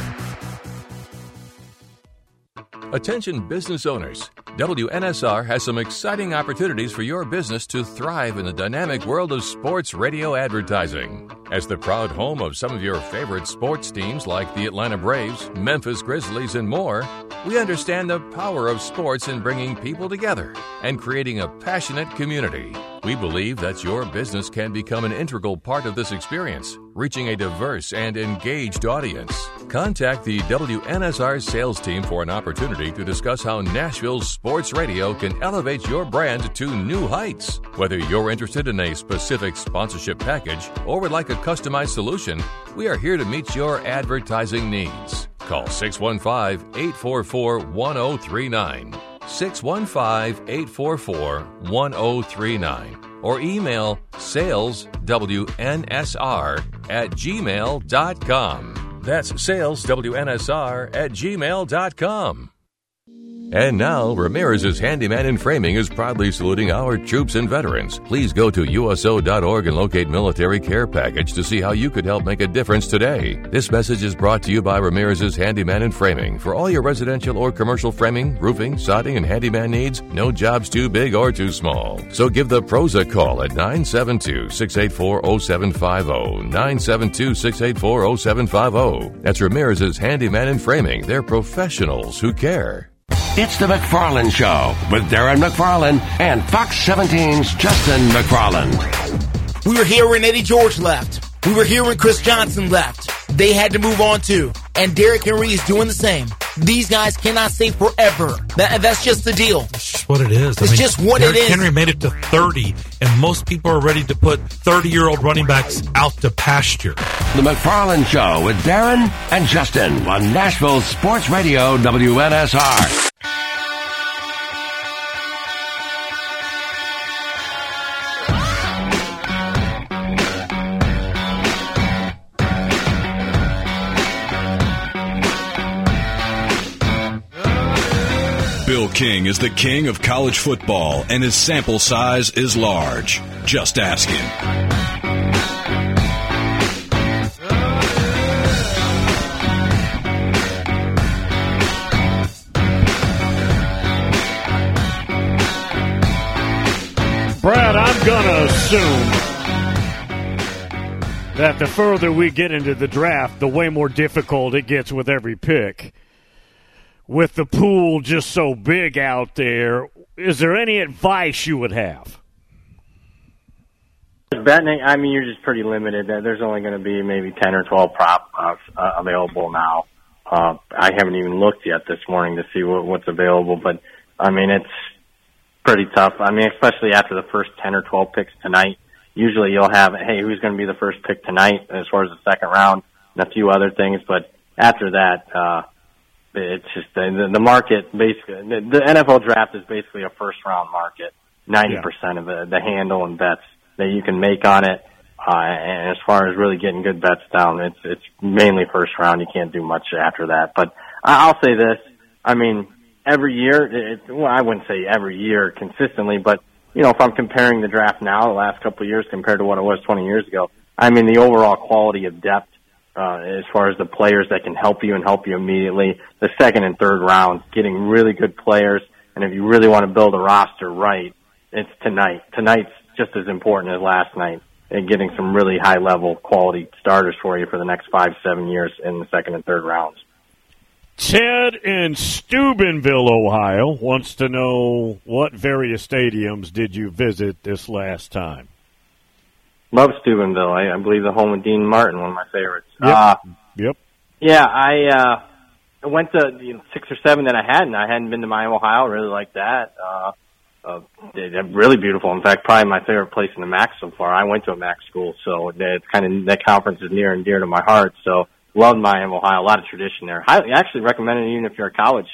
Attention business owners. W N S R has some exciting opportunities for your business to thrive in the dynamic world of sports radio advertising. As the proud home of some of your favorite sports teams like the Atlanta Braves, Memphis Grizzlies, and more, we understand the power of sports in bringing people together and creating a passionate community. We believe that your business can become an integral part of this experience, reaching a diverse and engaged audience. Contact the W N S R sales team for an opportunity to discuss how Nashville's sports radio can elevate your brand to new heights. Whether you're interested in a specific sponsorship package or would like a customized solution, we are here to meet your advertising needs. Call six one five, eight four four, one zero three nine. six one five, eight four four, one zero three nine or email sales W N S R at gmail dot com. That's sales W N S R at gmail dot com. And now, Ramirez's Handyman and Framing is proudly saluting our troops and veterans. Please go to U S O dot org and locate Military Care Package to see how you could help make a difference today. This message is brought to you by Ramirez's Handyman and Framing. For all your residential or commercial framing, roofing, sodding, and handyman needs, no job's too big or too small. So give the pros a call at nine seven two, six eight four, zero seven five zero, nine seven two, six eight four, zero seven five zero. That's Ramirez's Handyman and Framing. They're professionals who care. It's the McFarland Show with Darren McFarland and Fox seventeen's Justin McFarland. We were here when Eddie George left. We were here when Chris Johnson left. They had to move on too. And Derrick Henry is doing the same. These guys cannot stay forever. That, that's just the deal. It's just what it is. It's I mean, just what Derrick it is. Henry made it to thirty, and most people are ready to put thirty-year-old running backs out to pasture. The McFarland Show with Darren and Justin on Nashville Sports Radio W N S R. Bill King is the king of college football, and his sample size is large. Just ask him. Brad, I'm going to assume that the further we get into the draft, the way more difficult it gets with every pick. With the pool just so big out there, is there any advice you would have? Betting, I mean, you're just pretty limited. There's only going to be maybe ten or twelve prop uh, available now. Uh, I haven't even looked yet this morning to see what, what's available, but, I mean, it's pretty tough. I mean, especially after the first ten or twelve picks tonight. Usually you'll have, hey, who's going to be the first pick tonight as far as the second round and a few other things, but after that, uh, it's just the, the market, basically, the, the N F L draft is basically a first-round market, ninety percent yeah. of the, the handle and bets that you can make on it. Uh, and as far as really getting good bets down, it's it's mainly first round. You can't do much after that. But I'll say this. I mean, every year, it, well, I wouldn't say every year consistently, but, you know, if I'm comparing the draft now, the last couple of years compared to what it was twenty years ago, I mean, the overall quality of depth Uh, as far as the players that can help you and help you immediately. The second and third rounds, getting really good players, and if you really want to build a roster right, it's tonight. Tonight's just as important as last night, and getting some really high-level quality starters for you for the next five, seven years in the second and third rounds. Ted in Steubenville, Ohio, wants to know what various stadiums did you visit this last time? Love Steubenville. I, I believe the home of Dean Martin, one of my favorites. Yep. Uh, yep. Yeah, I uh, went to you know, six or seven that I hadn't. I hadn't been to Miami, Ohio. Really like that. Uh, uh, they're really beautiful. In fact, probably my favorite place in the M A C so far. I went to a M A C school, so it's kind of that conference is near and dear to my heart. So loved Miami, Ohio. A lot of tradition there. I actually recommend it even if you're a college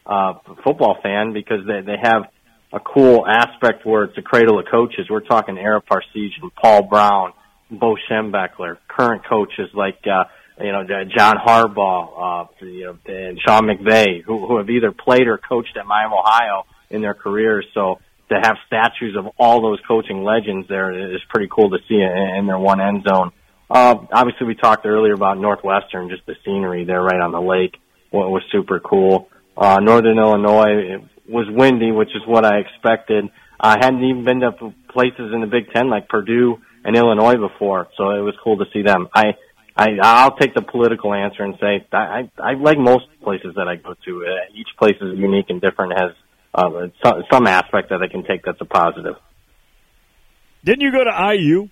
uh, football fan because they, they have a cool aspect where it's a cradle of coaches. We're talking Ara Parseghian, Paul Brown, Bo Schembechler, current coaches like, uh, you know, John Harbaugh, uh, you know, and Sean McVay, who, who have either played or coached at Miami, Ohio in their careers. So to have statues of all those coaching legends there is pretty cool to see in their one end zone. Uh, obviously we talked earlier about Northwestern, just the scenery there right on the lake. What was super cool. Uh, Northern Illinois, it was windy, which is what I expected. I hadn't even been to places in the Big Ten like Purdue and Illinois before, so it was cool to see them. I, I, I'll take the political answer and say I, I, I like most places that I go to. Uh, each place is unique and different, has uh, some, some aspect that I can take that's a positive. Didn't you go to I U?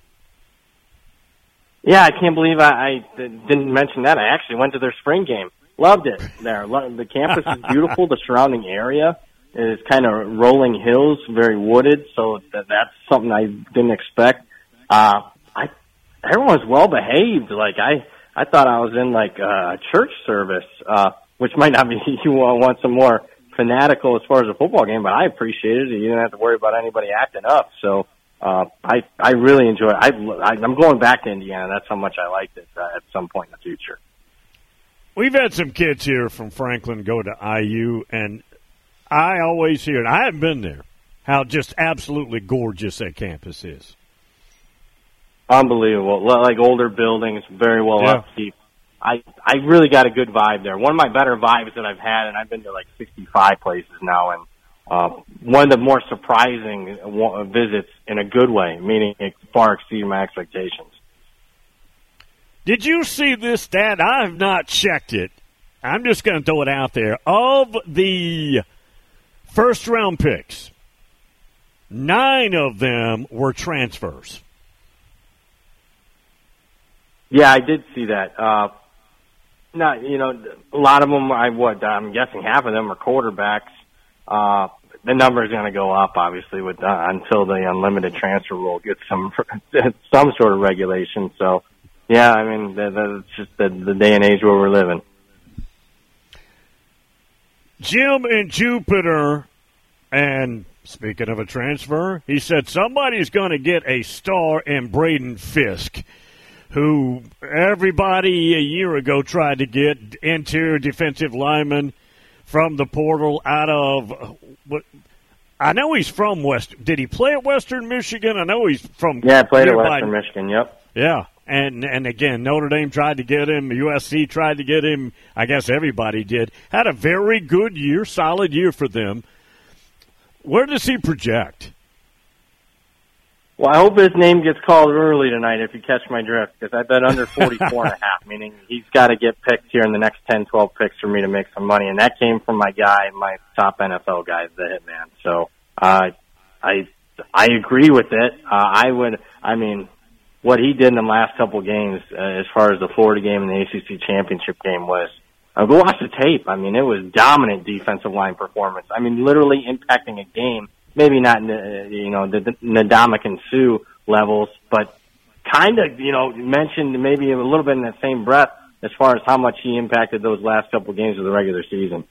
Yeah, I can't believe I, I didn't mention that. I actually went to their spring game. Loved it there. The campus is beautiful. The surrounding area is kind of rolling hills, very wooded, so that, that's something I didn't expect. Uh, I everyone's well behaved. Like I, I thought I was in like a church service, uh, which might not be. You want some more fanatical as far as a football game, but I appreciated it. You didn't have to worry about anybody acting up. So uh, I, I really enjoy it. I, I, I'm going back to Indiana. That's how much I liked it uh, at some point in the future. We've had some kids here from Franklin go to I U, and I always hear, and I haven't been there, how just absolutely gorgeous that campus is. Unbelievable. Like older buildings, very well yeah. upkeep. I, I really got a good vibe there. One of my better vibes that I've had, and I've been to like sixty-five places now, and uh, one of the more surprising visits in a good way, meaning it far exceeded my expectations. Did you see this stat? I have not checked it. I'm just going to throw it out there. Of the first-round picks, nine of them were transfers. Yeah, I did see that. Uh, not, you know, a lot of them, I what I'm guessing half of them are quarterbacks. Uh, the number is going to go up, obviously, with uh, until the unlimited transfer rule gets some some sort of regulation. So. Yeah, I mean, that's just the, the day and age where we're living. Jim in Jupiter, and speaking of a transfer, he said somebody's going to get a star in Braden Fisk, who everybody a year ago tried to get interior defensive lineman from the portal out of what. I know he's from West. Did he play at Western Michigan? I know he's from. Yeah, I played nearby. at Western Michigan. Yep. Yeah. And and again, Notre Dame tried to get him. U S C tried to get him. I guess everybody did. Had a very good year, solid year for them. Where does he project? Well, I hope his name gets called early tonight if you catch my drift, because I bet under forty-four and a half, meaning he's got to get picked here in the next ten, twelve picks for me to make some money. And that came from my guy, my top N F L guy, the Hitman. So uh, I I agree with it. Uh, I would, I mean, what he did in the last couple of games, uh, as far as the Florida game and the A C C championship game was, uh, go watch the tape. I mean, it was dominant defensive line performance. I mean, literally impacting a game. Maybe not, uh, you know, the, the Ndamukong Suh levels, but kind of, you know, mentioned maybe a little bit in that same breath as far as how much he impacted those last couple of games of the regular season.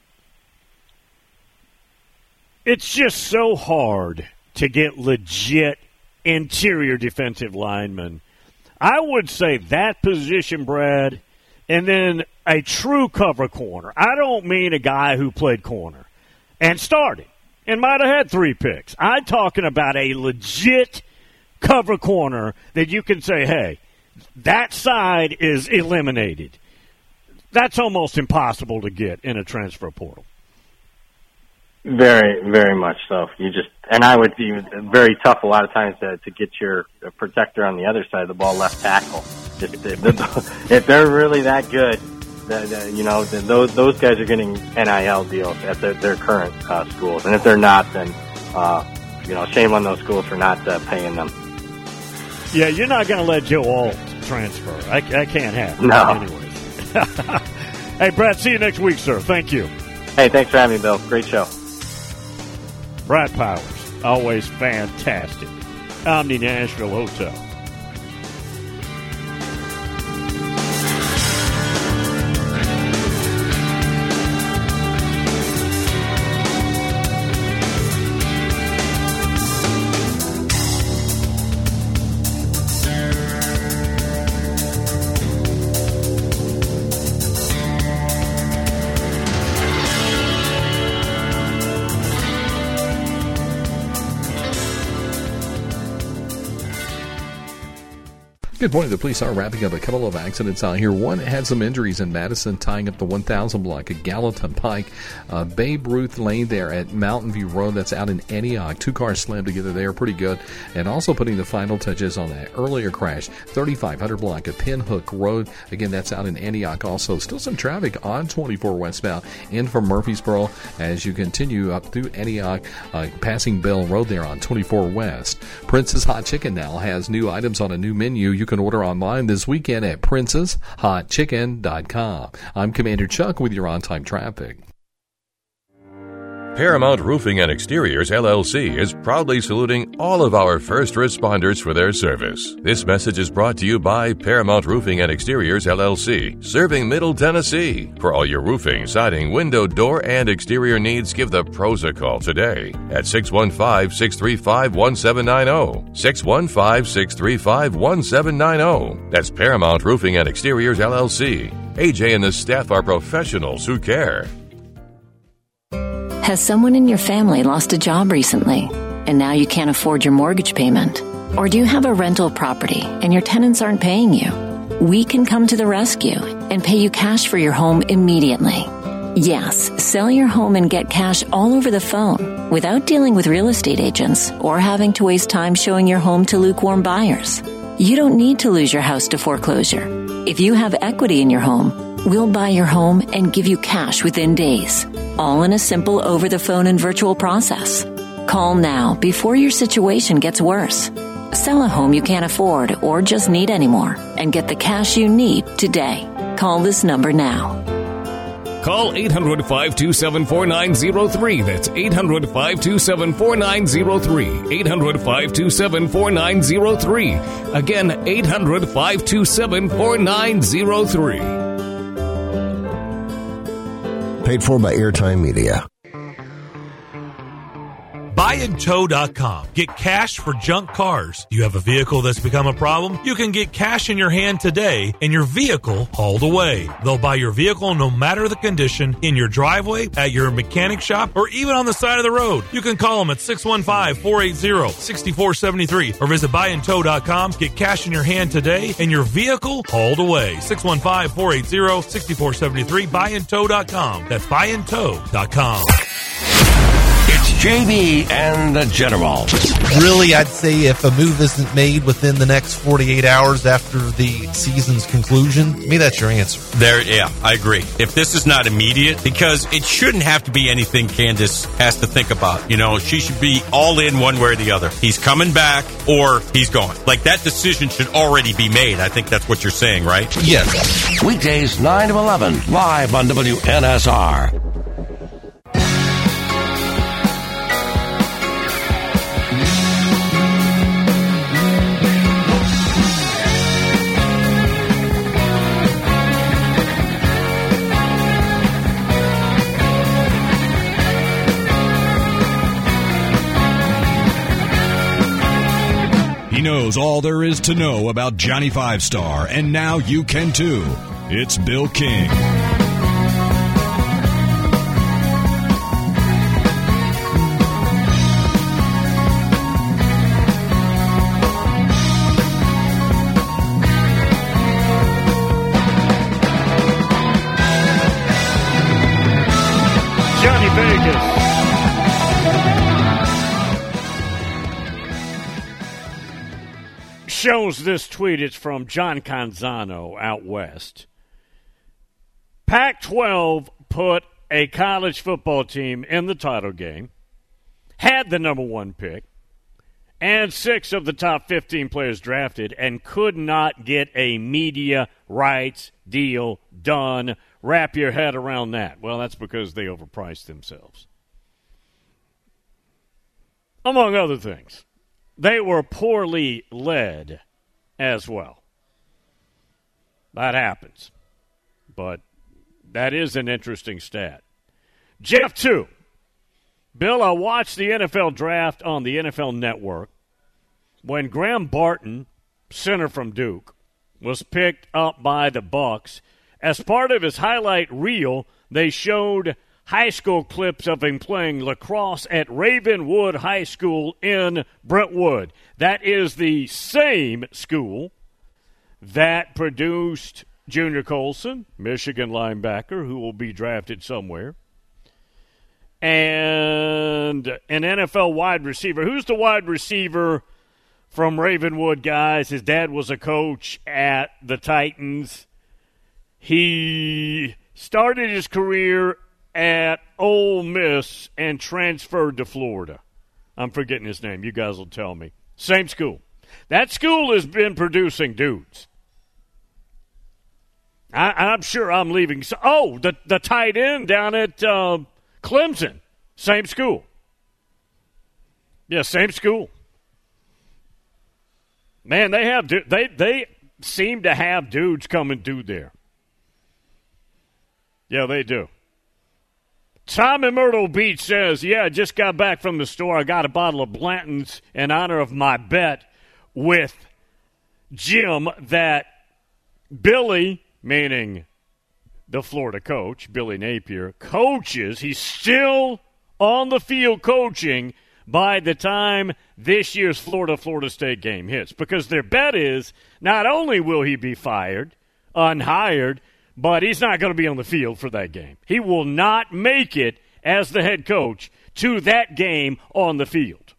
It's just so hard to get legit interior defensive linemen. I would say that position, Brad, and then a true cover corner. I don't mean a guy who played corner and started and might have had three picks. I'm talking about a legit cover corner that you can say, hey, that side is eliminated. That's almost impossible to get in a transfer portal. Very, very much so. You just, and I would be very tough a lot of times to, to get your protector on the other side of the ball, left tackle. Just if they're really that good, the, the, you know, the, those those guys are getting N I L deals at their, their current uh, schools, and if they're not, then uh, you know, shame on those schools for not uh, paying them. Yeah, you're not going to let Joe Alt transfer. I, I can't have. No. Anyways. Hey, Brad, see you next week, sir. Thank you. Hey, thanks for having me, Bill. Great show. Brad Powers, always fantastic. Omni Nashville Hotel. Good morning. The police are wrapping up a couple of accidents out here. One had some injuries in Madison, tying up the one thousand block at Gallatin Pike. Uh, Babe Ruth Lane there at Mountain View Road. That's out in Antioch. Two cars slammed together there. Pretty good. And also putting the final touches on that earlier crash. thirty-five hundred block at Pinhook Road. Again, that's out in Antioch also. Still some traffic on twenty-four westbound in from Murfreesboro as you continue up through Antioch, uh, passing Bell Road there on twenty-four West. Prince's Hot Chicken now has new items on a new menu. You can order online this weekend at princess hot chicken dot com. I'm Commander Chuck with your on-time traffic. Paramount Roofing and Exteriors, L L C, is proudly saluting all of our first responders for their service. This message is brought to you by Paramount Roofing and Exteriors, L L C, serving Middle Tennessee. For all your roofing, siding, window, door, and exterior needs, give the pros a call today at six one five, six three five, one seven nine zero. six one five, six three five, one seven nine zero. That's Paramount Roofing and Exteriors, L L C. A J and the staff are professionals who care. Has someone in your family lost a job recently, and now you can't afford your mortgage payment? Or do you have a rental property and your tenants aren't paying you? We can come to the rescue and pay you cash for your home immediately. Yes, sell your home and get cash all over the phone without dealing with real estate agents or having to waste time showing your home to lukewarm buyers. You don't need to lose your house to foreclosure. If you have equity in your home, we'll buy your home and give you cash within days, all in a simple over-the-phone and virtual process. Call now before your situation gets worse. Sell a home you can't afford or just need anymore and get the cash you need today. Call this number now. Call eight hundred, five two seven, four nine zero three. That's eight hundred, five two seven, four nine zero three. eight hundred, five two seven, four nine zero three. Again, eight hundred, five two seven, four nine zero three. Paid for by Airtime Media. buy and tow dot com. Get cash for junk cars. Do you have a vehicle that's become a problem? You can get cash in your hand today and your vehicle hauled away. They'll buy your vehicle no matter the condition, in your driveway, at your mechanic shop, or even on the side of the road. You can call them at six one five, four eight zero, six four seven three or visit buy and tow dot com. Get cash in your hand today and your vehicle hauled away. six one five, four eight zero, six four seven three, buy and tow dot com. That's buy and tow dot com. It's J B and the General. Really, I'd say if a move isn't made within the next forty-eight hours after the season's conclusion, maybe that's your answer. There, yeah, I agree. If this is not immediate, because it shouldn't have to be anything Candace has to think about. You know, she should be all in one way or the other. He's coming back or he's going. Like, that decision should already be made. I think that's what you're saying, right? Yes. Weekdays nine to eleven, live on W N S R. He knows all there is to know about Johnny Five Star, and now you can too. It's Bill King. Johnny Vegas. Shows this tweet. It's from John Canzano out west. Pac twelve put a college football team in the title game, had the number one pick, and six of the top fifteen players drafted, and could not get a media rights deal done. Wrap your head around that. Well, that's because they overpriced themselves. Among other things. They were poorly led as well. That happens. But that is an interesting stat. Jeff two. Bill, I watched the N F L draft on the N F L Network when Graham Barton, center from Duke, was picked up by the Bucs. As part of his highlight reel, they showed high school clips of him playing lacrosse at Ravenwood High School in Brentwood. That is the same school that produced Junior Colson, Michigan linebacker, who will be drafted somewhere, and an N F L wide receiver. Who's the wide receiver from Ravenwood, guys? His dad was a coach at the Titans. He started his career at Ole Miss and transferred to Florida. I'm forgetting his name. You guys will tell me. Same school. That school has been producing dudes. I, I'm sure I'm leaving. So, oh, the, the tight end down at uh, Clemson. Same school. Yeah, same school. Man, they have they they seem to have dudes coming through there. Yeah, they do. Tom in Myrtle Beach says, yeah, I just got back from the store. I got a bottle of Blanton's in honor of my bet with Jim that Billy, meaning the Florida coach, Billy Napier, coaches. He's still on the field coaching by the time this year's Florida-Florida State game hits. Because their bet is not only will he be fired, unhired, but he's not going to be on the field for that game. He will not make it as the head coach to that game on the field.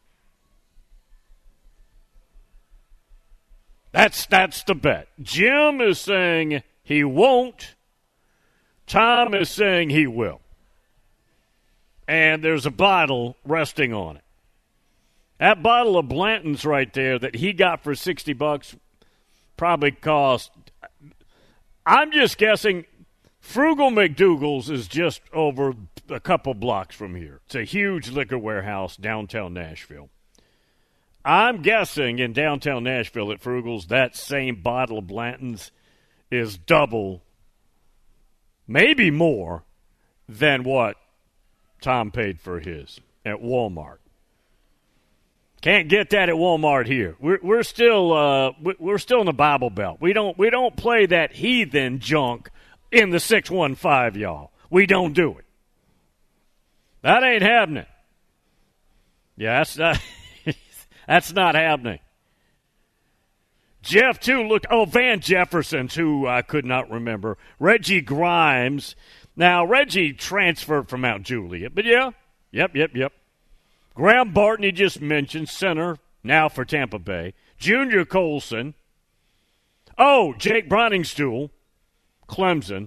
That's that's the bet. Jim is saying he won't. Tom is saying he will. And there's a bottle resting on it. That bottle of Blanton's right there that he got for sixty bucks probably cost, I'm just guessing, Frugal McDougal's is just over a couple blocks from here. It's a huge liquor warehouse downtown Nashville. I'm guessing in downtown Nashville at Frugal's, that same bottle of Blanton's is double, maybe more, than what Tom paid for his at Walmart. Can't get that at Walmart here. We're we're still uh, we're still in the Bible Belt. We don't we don't play that heathen junk in the six one five, y'all. We don't do it. That ain't happening. Yeah, that's not, that's not happening. Jeff, too, look. Oh, Van Jefferson, who I could not remember. Reggie Grimes. Now, Reggie transferred from Mount Juliet, but yeah, yep, yep, yep. Graham Barton, he just mentioned, center, now for Tampa Bay. Junior Colson. Oh, Jake Browningstool, Clemson.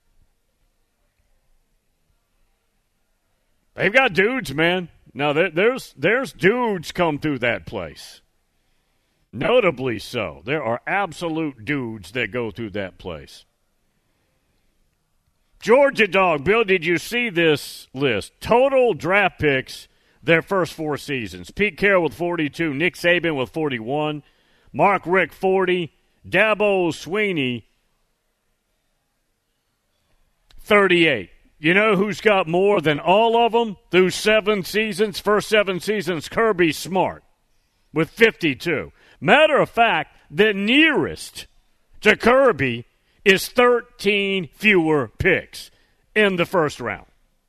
They've got dudes, man. Now, there, there's there's dudes come through that place. Notably so. There are absolute dudes that go through that place. Georgia Dog, Bill, did you see this list? Total draft picks their first four seasons. Pete Carroll with forty-two, Nick Saban with forty-one, Mark Richt forty, Dabo Swinney thirty-eight. You know who's got more than all of them through seven seasons, first seven seasons? Kirby Smart with fifty-two. Matter of fact, the nearest to Kirby is thirteen fewer picks in the first round.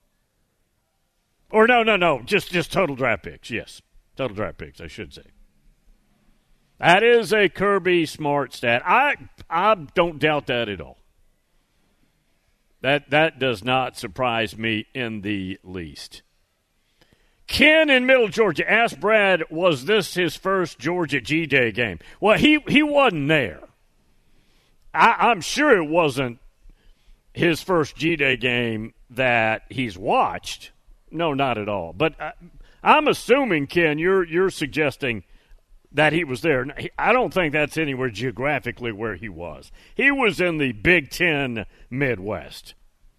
Or no, no, no, just, just total draft picks, yes. Total draft picks, I should say. That is a Kirby Smart stat. I I don't doubt that at all. That that does not surprise me in the least. Ken in Middle Georgia asked Brad, was this his first Georgia G-Day game? Well, he, he wasn't there. I, I'm sure it wasn't his first G-Day game that he's watched. No, not at all. But I, I'm assuming, Ken, you're you're suggesting that he was there. I don't think that's anywhere geographically where he was. He was in the Big Ten Midwest.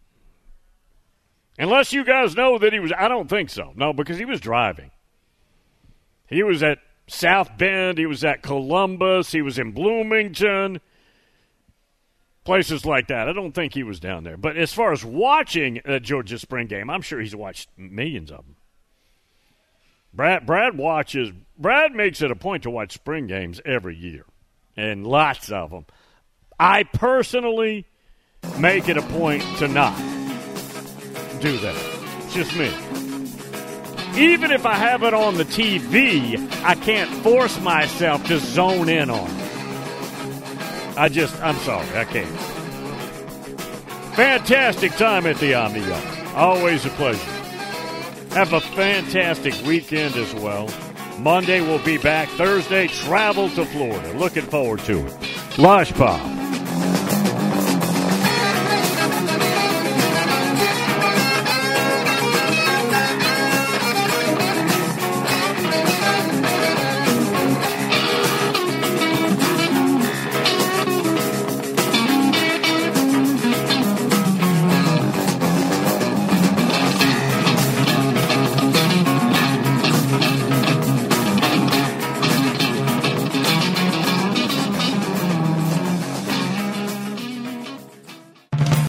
Unless you guys know that he was, I don't think so. No, because he was driving. He was at South Bend. He was at Columbus. He was in Bloomington. Places like that. I don't think he was down there. But as far as watching a Georgia spring game, I'm sure he's watched millions of them. Brad, Brad watches, Brad makes it a point to watch spring games every year, and lots of them. I personally make it a point to not do that. It's just me. Even if I have it on the T V, I can't force myself to zone in on it. I just, I'm sorry, I can't. Fantastic time at the Omni Yard. Always a pleasure. Have a fantastic weekend as well. Monday we'll be back. Thursday, travel to Florida. Looking forward to it. Lush Pop.